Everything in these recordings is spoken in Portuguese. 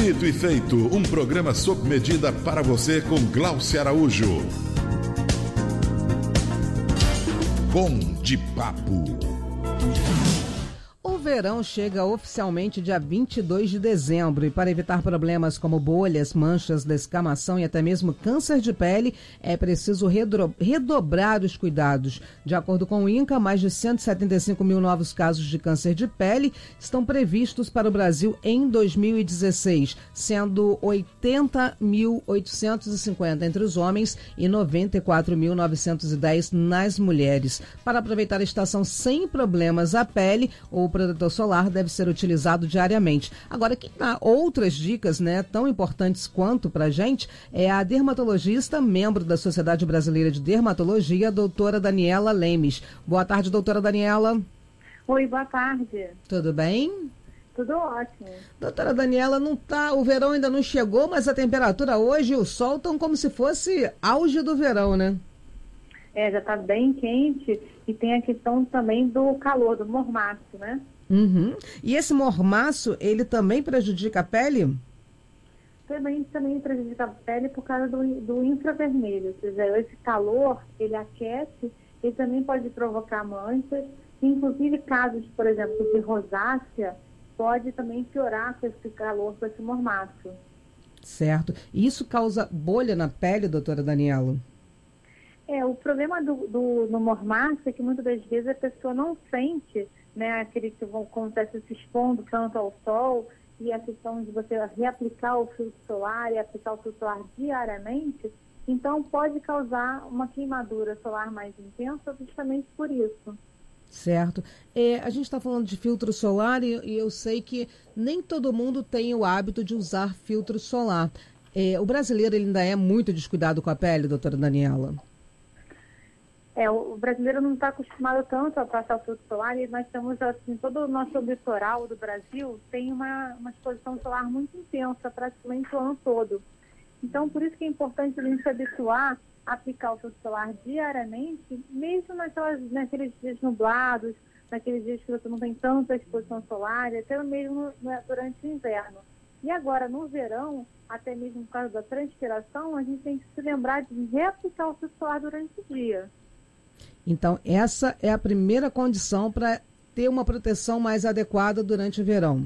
Dito e feito, um programa sob medida para você com Glaucia Araújo. Bom de Papo. O verão chega oficialmente dia 22 de dezembro e para evitar problemas como bolhas, manchas, descamação e até mesmo câncer de pele, é preciso redobrar os cuidados. De acordo com o INCA, mais de 175 mil novos casos de câncer de pele estão previstos para o Brasil em 2016, sendo 80.850 entre os homens e 94.910 nas mulheres. Para aproveitar a estação sem problemas à pele, o protetor solar deve ser utilizado diariamente. Agora, quem dá outras dicas, tão importantes quanto para a gente, é a dermatologista, membro da Sociedade Brasileira de Dermatologia, a doutora Daniela Lemes. Boa tarde, doutora Daniela. Oi, boa tarde. Tudo bem? Tudo ótimo. Doutora Daniela, o verão ainda não chegou, mas a temperatura hoje e o sol estão como se fosse auge do verão, né? Já está bem quente e tem a questão também do calor, do mormaço, né? Uhum. E esse mormaço, ele também prejudica a pele? Também prejudica a pele por causa do infravermelho. Ou seja, esse calor, ele aquece e também pode provocar manchas. Inclusive, casos, por exemplo, de rosácea, pode também piorar com esse calor, com esse mormaço. Certo. E isso causa bolha na pele, doutora Daniela? O problema do mormaço é que muitas das vezes a pessoa não sente, aquele que acontece se expondo tanto ao sol, e a questão de você reaplicar o filtro solar e aplicar o filtro solar diariamente, então pode causar uma queimadura solar mais intensa justamente por isso. Certo. A gente está falando de filtro solar e eu sei que nem todo mundo tem o hábito de usar filtro solar. O brasileiro ele ainda é muito descuidado com a pele, doutora Daniela? O brasileiro não está acostumado tanto a passar o filtro solar e nós temos, assim, todo o nosso litoral do Brasil tem uma exposição solar muito intensa, praticamente o ano todo. Então, por isso que é importante a gente se habituar a aplicar o filtro solar diariamente, mesmo naqueles dias nublados, naqueles dias que você não tem tanta exposição solar, até mesmo durante o inverno. E agora, no verão, até mesmo por causa da transpiração, a gente tem que se lembrar de reaplicar o filtro solar durante o dia. Então, essa é a primeira condição para ter uma proteção mais adequada durante o verão.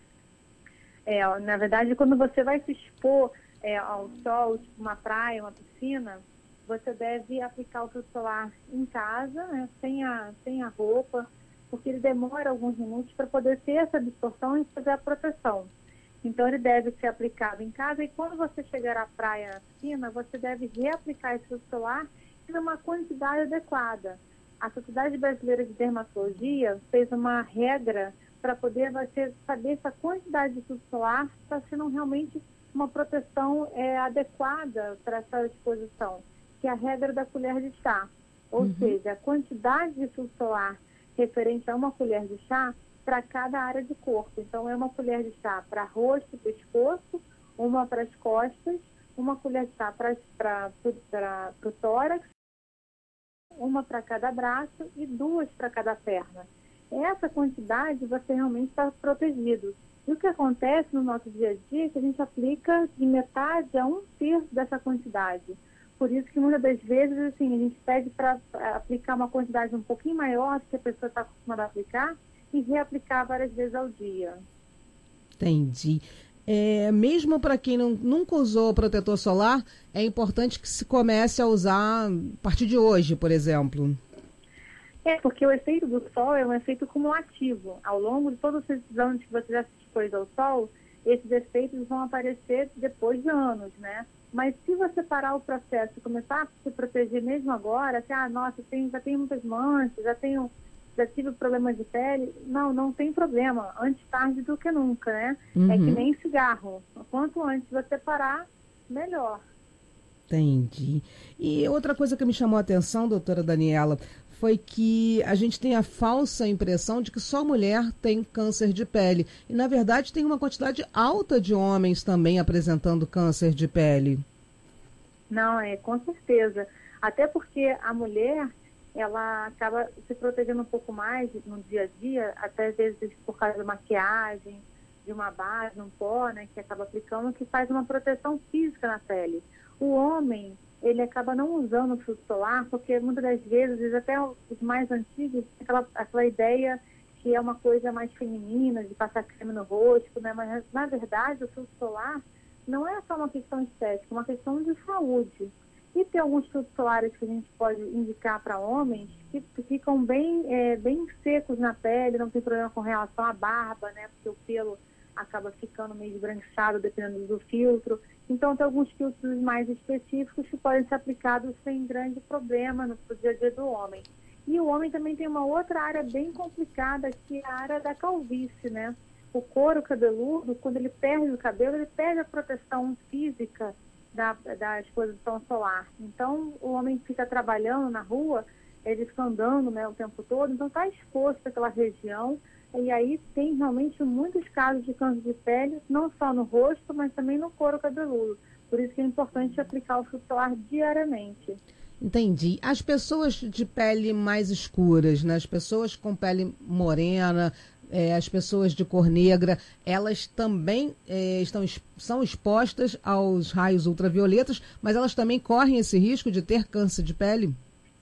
Na verdade, quando você vai se expor ao sol, tipo uma praia, uma piscina, você deve aplicar o filtro solar em casa, sem a roupa, porque ele demora alguns minutos para poder ter essa absorção e fazer a proteção. Então, ele deve ser aplicado em casa e quando você chegar à praia, à piscina, você deve reaplicar esse filtro solar numa quantidade adequada. A Sociedade Brasileira de Dermatologia fez uma regra para poder você saber se a quantidade de filtro solar está sendo realmente uma proteção adequada para essa exposição, que é a regra da colher de chá. Ou seja, a quantidade de filtro solar referente a uma colher de chá para cada área do corpo. Então, é uma colher de chá para rosto e pescoço, uma para as costas, uma colher de chá para o tórax, uma para cada braço e 2 para cada perna. Essa quantidade você realmente está protegido. E o que acontece no nosso dia a dia é que a gente aplica de metade a 1/3 dessa quantidade. Por isso que muitas das vezes assim, a gente pede para aplicar uma quantidade um pouquinho maior do que a pessoa está acostumada a aplicar e reaplicar várias vezes ao dia. Entendi. Mesmo para quem nunca usou protetor solar, é importante que se comece a usar a partir de hoje, por exemplo. Porque o efeito do sol é um efeito cumulativo. Ao longo de todos esses anos que você já se expôs ao sol, esses efeitos vão aparecer depois de anos, né? Mas se você parar o processo e começar a se proteger mesmo agora, nossa, já tenho muitas manchas, já tive problemas de pele, não tem problema, antes tarde do que nunca, né? É que nem cigarro, quanto antes você parar, melhor. Entendi. E outra coisa que me chamou a atenção, doutora Daniela, foi que a gente tem a falsa impressão de que só mulher tem câncer de pele. E, na verdade, tem uma quantidade alta de homens também apresentando câncer de pele. Não, com certeza. Até porque a mulher, ela acaba se protegendo um pouco mais no dia a dia, até às vezes por causa da maquiagem, de uma base, um pó, né, que acaba aplicando, que faz uma proteção física na pele. O homem, ele acaba não usando o filtro solar, porque muitas das vezes, até os mais antigos, aquela ideia que é uma coisa mais feminina, de passar creme no rosto, né? Mas, na verdade, o filtro solar não é só uma questão estética, é uma questão de saúde. E tem alguns filtros solares que a gente pode indicar para homens que ficam bem secos na pele, não tem problema com relação à barba, né? Porque o pelo acaba ficando meio esbranquiçado dependendo do filtro. Então, tem alguns filtros mais específicos que podem ser aplicados sem grande problema no dia a dia do homem. E o homem também tem uma outra área bem complicada, que é a área da calvície, né? O couro cabeludo, quando ele perde o cabelo, ele perde a proteção física da exposição solar. Então, o homem fica trabalhando na rua, ele fica andando, né, o tempo todo, então está exposto àquela região. E aí tem realmente muitos casos de câncer de pele, não só no rosto, mas também no couro cabeludo. Por isso que é importante aplicar o filtro solar diariamente. Entendi. As pessoas de pele mais escuras, né? As pessoas com pele morena, as pessoas de cor negra, elas também são expostas aos raios ultravioletas, mas elas também correm esse risco de ter câncer de pele?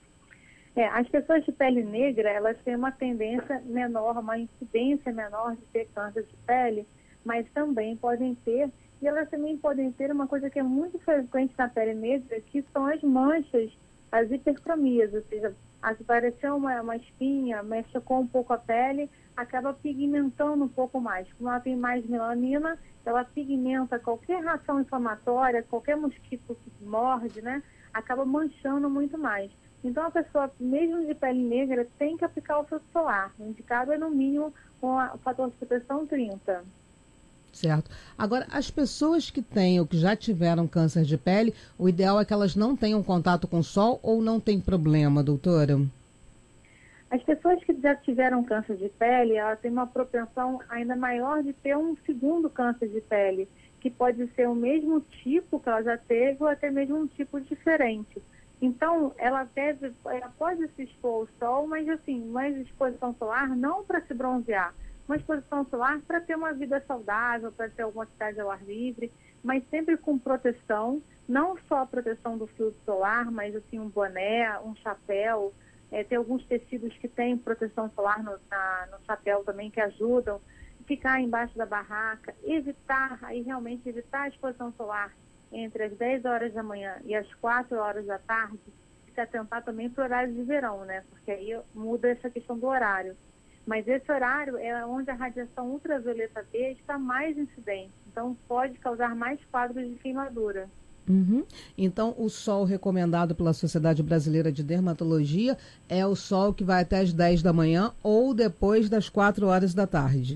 As pessoas de pele negra, elas têm uma tendência menor, uma incidência menor de ter câncer de pele, mas também podem ter, e elas também podem ter uma coisa que é muito frequente na pele negra, que são as manchas, as hipercromias, ou seja, apareceu uma espinha, mexeu um pouco a pele, acaba pigmentando um pouco mais. Como ela tem mais melanina, ela pigmenta qualquer reação inflamatória, qualquer mosquito que morde, né, acaba manchando muito mais. Então, a pessoa, mesmo de pele negra, tem que aplicar o filtro solar. O indicado é, no mínimo, com o fator de proteção 30. Certo. Agora, as pessoas que têm ou que já tiveram câncer de pele, o ideal é que elas não tenham contato com o sol ou não tem problema, doutora? As pessoas que já tiveram câncer de pele, elas têm uma propensão ainda maior de ter um segundo câncer de pele, que pode ser o mesmo tipo que ela já teve ou até mesmo um tipo diferente. Então, ela pode se expor ao sol, mas assim, uma exposição solar não para se bronzear, uma exposição solar para ter uma vida saudável, para ter alguma atividade ao ar livre, mas sempre com proteção, não só a proteção do filtro solar, mas assim, um boné, um chapéu, tem alguns tecidos que têm proteção solar no chapéu também, que ajudam, ficar embaixo da barraca, evitar a exposição solar entre as 10 horas da manhã e as 4 horas da tarde, se atentar também para o horário de verão, né? Porque aí muda essa questão do horário. Mas esse horário é onde a radiação ultravioleta B está mais incidente. Então, pode causar mais quadros de queimadura. Uhum. Então, o sol recomendado pela Sociedade Brasileira de Dermatologia é o sol que vai até as 10 da manhã ou depois das 4 horas da tarde.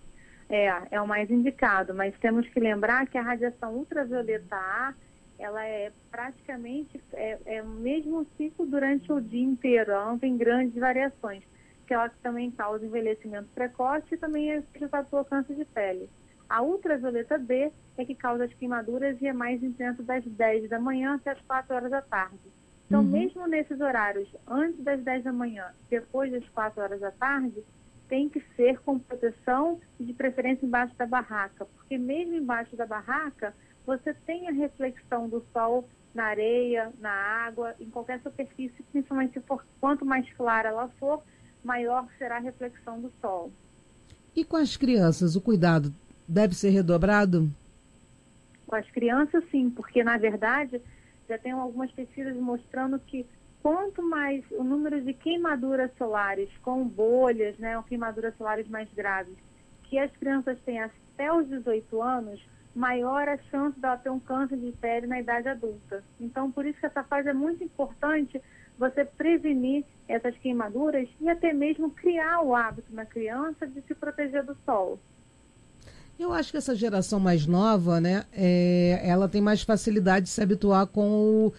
É o mais indicado, mas temos que lembrar que a radiação ultravioleta A, ela é praticamente o mesmo ciclo durante o dia inteiro, ela não tem grandes variações, que ela também causa envelhecimento precoce e também é resultado pelo câncer de pele. A ultravioleta B é que causa as queimaduras e é mais intenso das 10 da manhã até as 4 horas da tarde. Então, mesmo nesses horários, antes das 10 da manhã, depois das 4 horas da tarde, tem que ser com proteção e de preferência embaixo da barraca, porque mesmo embaixo da barraca, você tem a reflexão do sol na areia, na água, em qualquer superfície, principalmente se for, quanto mais clara ela for, maior será a reflexão do sol. E com as crianças, o cuidado deve ser redobrado? Com as crianças, sim, porque, na verdade, já tem algumas pesquisas mostrando que quanto mais o número de queimaduras solares com bolhas, né, ou queimaduras solares mais graves, que as crianças têm até os 18 anos, maior a chance dela ter um câncer de pele na idade adulta. Então, por isso que essa fase é muito importante, você prevenir essas queimaduras e até mesmo criar o hábito na criança de se proteger do sol. Eu acho que essa geração mais nova, né, ela tem mais facilidade de se habituar com o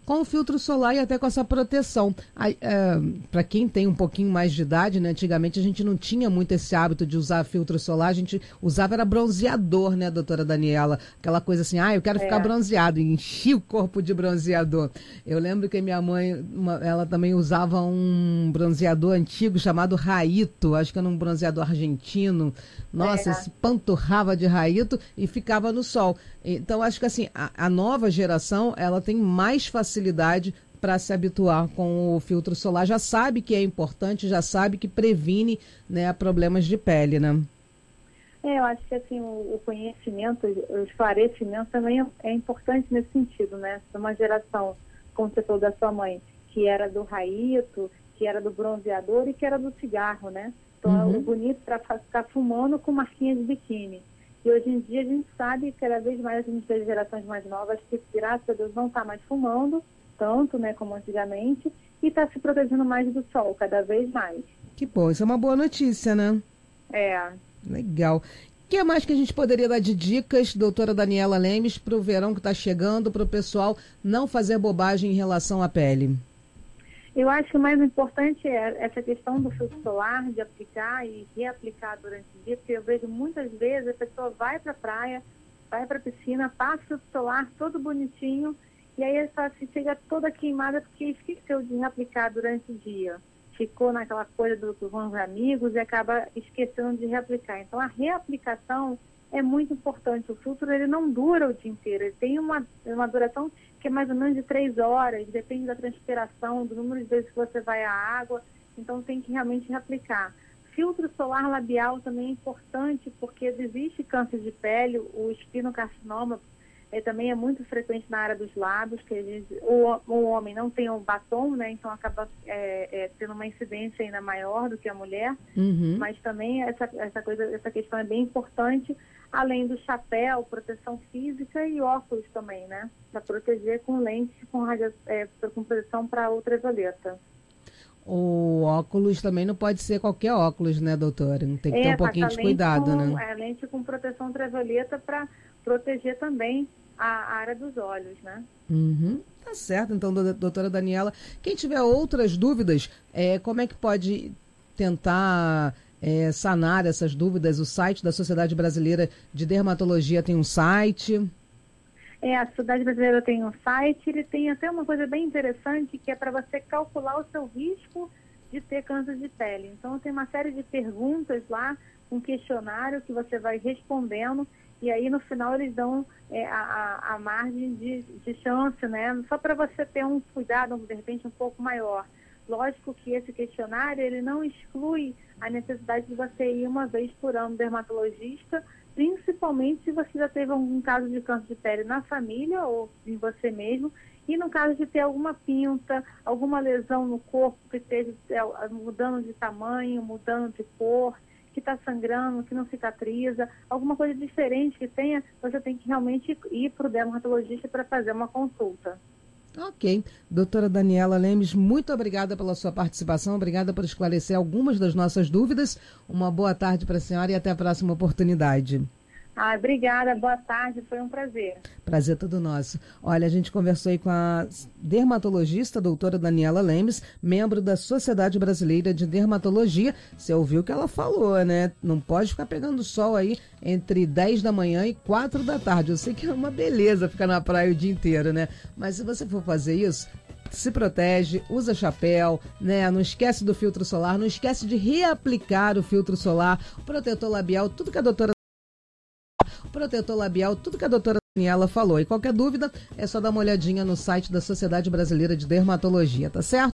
com o filtro solar e até com essa proteção. Para quem tem um pouquinho mais de idade, né? Antigamente a gente não tinha muito esse hábito de usar filtro solar, a gente usava era bronzeador, né, doutora Daniela? Aquela coisa assim, eu quero ficar bronzeado, e enchia o corpo de bronzeador. Eu lembro que minha mãe, ela também usava um bronzeador antigo chamado Raito, acho que era um bronzeador argentino. Nossa, se panturrava de Raito e ficava no sol. Então, acho que assim, a nova geração, ela tem mais facilidade para se habituar com o filtro solar. Já sabe que é importante, já sabe que previne, né, problemas de pele, né? Eu acho que assim, o conhecimento, o esclarecimento também é importante nesse sentido, né? Uma geração, como você falou da sua mãe, que era do Raito, que era do bronzeador e que era do cigarro, né? Então, é o bonito para ficar fumando com marquinhas de biquíni. E hoje em dia a gente sabe que cada vez mais a gente vê gerações mais novas que, graças a Deus, não está mais fumando tanto, né, como antigamente, e está se protegendo mais do sol, cada vez mais. Que bom, isso é uma boa notícia, né? Legal. O que mais que a gente poderia dar de dicas, doutora Daniela Lemes, para o verão que está chegando, para o pessoal não fazer bobagem em relação à pele? Eu acho que o mais importante é essa questão do filtro solar, de aplicar e reaplicar durante o dia, porque eu vejo muitas vezes a pessoa vai para a praia, vai para a piscina, passa o filtro solar todo bonitinho, e aí ela chega toda queimada porque esqueceu de reaplicar durante o dia. Ficou naquela coisa com os amigos e acaba esquecendo de reaplicar. Então, a reaplicação é muito importante. O filtro, ele não dura o dia inteiro. Ele tem uma duração que é mais ou menos de 3 horas, depende da transpiração, do número de vezes que você vai à água. Então, tem que realmente reaplicar. Filtro solar labial também é importante, porque existe câncer de pele, o espinocarcinoma também é muito frequente na área dos lábios, que o homem não tem um batom, né? Então acaba tendo uma incidência ainda maior do que a mulher. Mas também essa questão é bem importante, além do chapéu, proteção física e óculos também, né? Para proteger com lentes com proteção para ultravioleta. O óculos também não pode ser qualquer óculos, né, doutora? Tem que ter um pouquinho de cuidado, né? Lente com proteção ultravioleta para proteger também a área dos olhos, né? Tá certo, então, doutora Daniela. Quem tiver outras dúvidas, como é que pode tentar sanar essas dúvidas? O site da Sociedade Brasileira de Dermatologia tem um site? A Sociedade Brasileira tem um site, ele tem até uma coisa bem interessante, que é para você calcular o seu risco de ter câncer de pele. Então, tem uma série de perguntas lá, um questionário que você vai respondendo, e aí no final eles dão a margem de chance, né? Só para você ter um cuidado, de repente, um pouco maior. Lógico que esse questionário, ele não exclui a necessidade de você ir uma vez por ano no dermatologista, principalmente se você já teve algum caso de câncer de pele na família ou em você mesmo, e no caso de ter alguma pinta, alguma lesão no corpo que esteja mudando de tamanho, mudando de cor, que está sangrando, que não cicatriza, alguma coisa diferente que tenha, você tem que realmente ir para o dermatologista para fazer uma consulta. Ok. Doutora Daniela Lemes, muito obrigada pela sua participação, obrigada por esclarecer algumas das nossas dúvidas. Uma boa tarde para a senhora e até a próxima oportunidade. Obrigada, boa tarde, foi um prazer. Prazer todo nosso. Olha, a gente conversou aí com a dermatologista, doutora Daniela Lemes, membro da Sociedade Brasileira de Dermatologia. Você ouviu o que ela falou, né? Não pode ficar pegando sol aí entre 10 da manhã e 4 da tarde. Eu sei que é uma beleza ficar na praia o dia inteiro, né? Mas se você for fazer isso, se protege, usa chapéu, né? Não esquece do filtro solar, não esquece de reaplicar o filtro solar, o protetor labial, tudo que a doutora Daniela falou. E qualquer dúvida, é só dar uma olhadinha no site da Sociedade Brasileira de Dermatologia, tá certo?